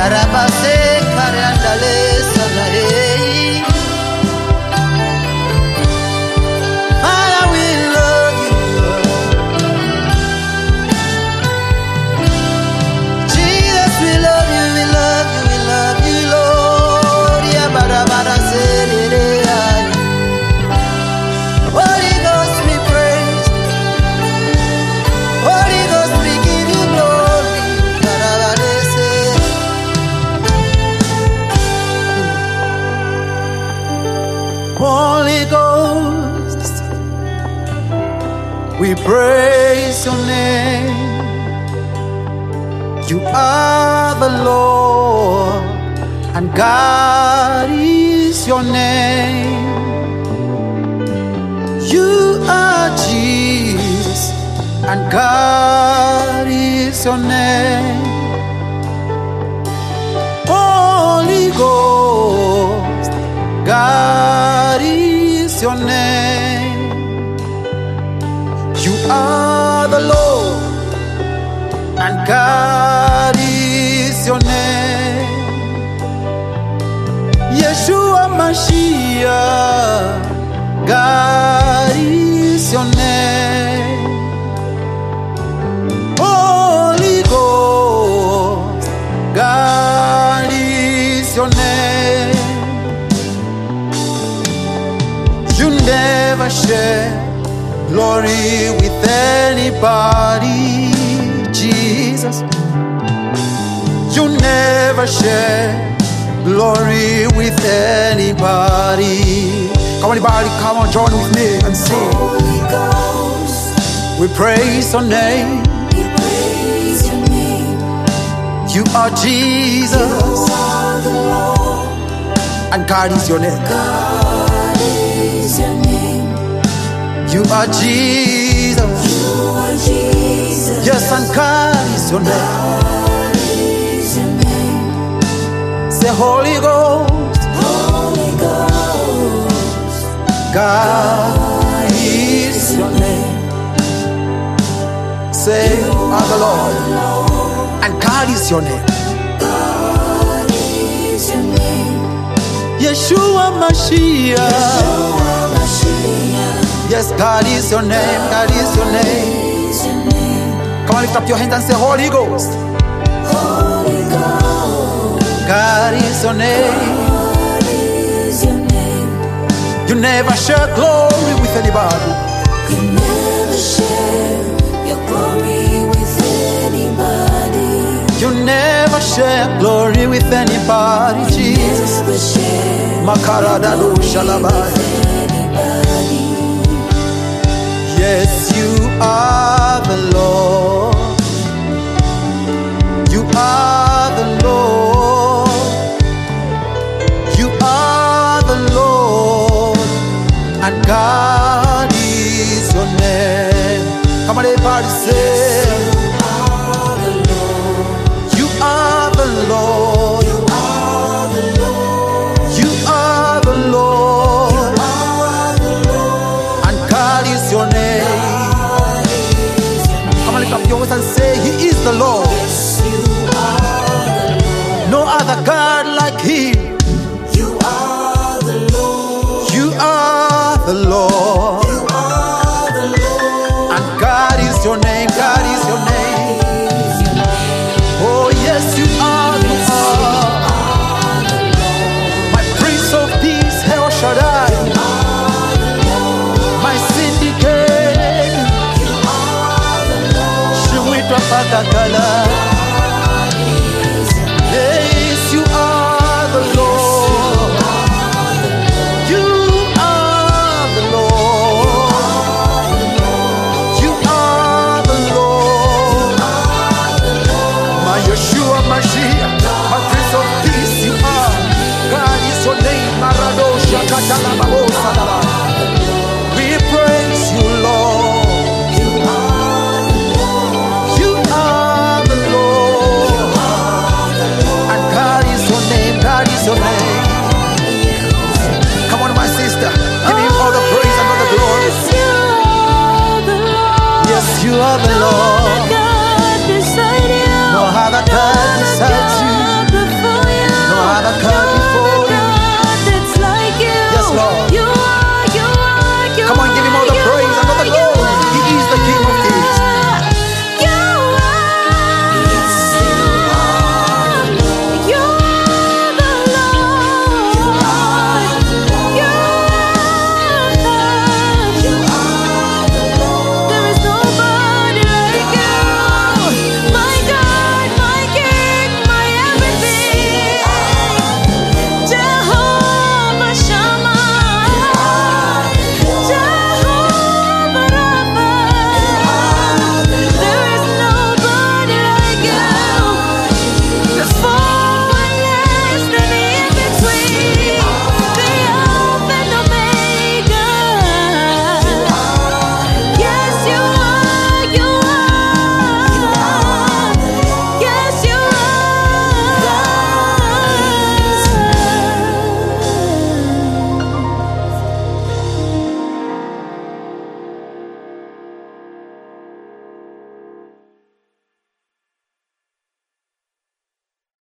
Karabase Karandale Sanae. Father, we love you. Jesus, we love you, we love you, we love you, Lord. Yabarabara Serere. Holy Ghost, we praise. Holy Ghost, we give you glory. Karabase. Holy Ghost, we praise your name. You are the Lord, and God is your name. You are Jesus, and God is your name. Holy Ghost, God is your name. You are the Lord, and God is your name. Yeshua Mashiach, God is your name. Holy Ghost, God is your name. You never share glory with anybody, Jesus. You never share glory with anybody. Come on, everybody, come on, join with me and sing. Holy Ghost, We praise your name. we praise your name. You are Jesus, You are the Lord, and God is your name. God is your name. You are Jesus, You are Jesus, yes, and God is your name. God is your name. Say, Holy Ghost, Holy Ghost, God is your name. Say, you are the Lord, and God is your name. God is your name. Yeshua Mashiach, Yeshua Mashiach, yes, God is your name. God is your name. is your name. Come on, lift up your hands and say, Holy Ghost, Holy Ghost, God is your name. God is your name. You never share glory with anybody. You never share your glory with anybody. You never share glory with anybody, Jesus. Never share Makaradadu Shalabai. anybody. Yes, you are the Lord. You are the Lord. You are the Lord, and God is your name. Come on, everybody, say, you are the Lord. You are the Lord. You are the Lord, and God is your name. Come on, lift up your voice and say, He is the Lord. No other God like Him. You are the Lord. You are the Lord, You are the Lord. and God is your name. God is your name. Oh yes, you are. You are my Prince of Peace, El Shaddai, my syndicate. Shemwita Pakakala. Yes, you are the Lord. You are the Lord. You are the Lord. My Yeshua Mashiach, my Prince of Peace, you are. God is your name. Maradosha Katalababo.